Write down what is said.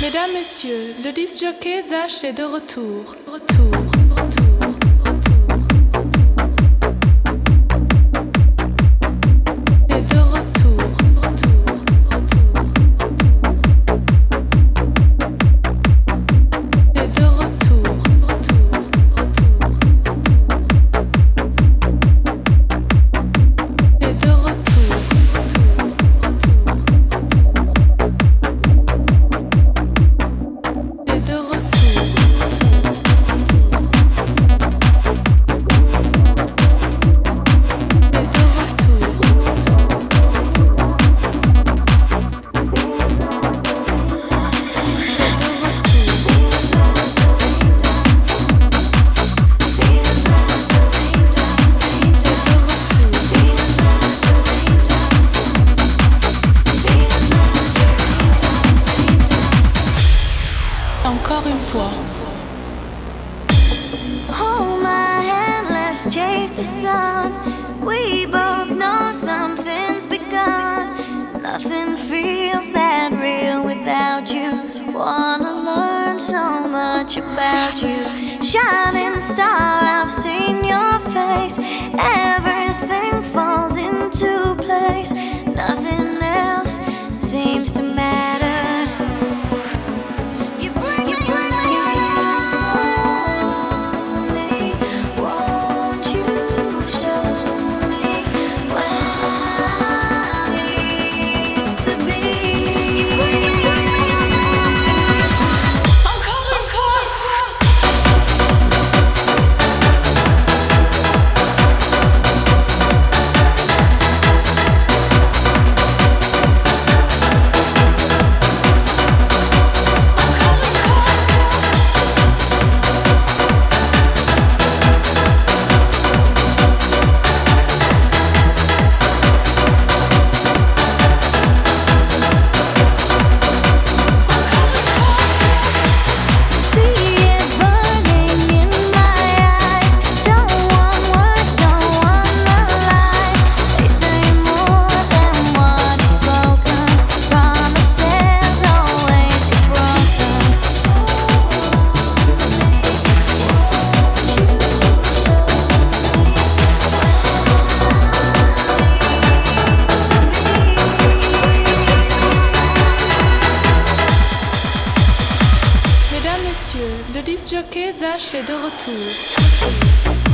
Mesdames, Messieurs, le disc jockey Zach est de retour. Retour, retour. Encore une fois. Hold my hand, let's chase the sun. We both know something's begun. Nothing feels that real without you. Wanna learn so much about you. Shining star, I've seen your face. Everything falls into place. Nothing else seems to matter. Le disc jockey Zach est de retour.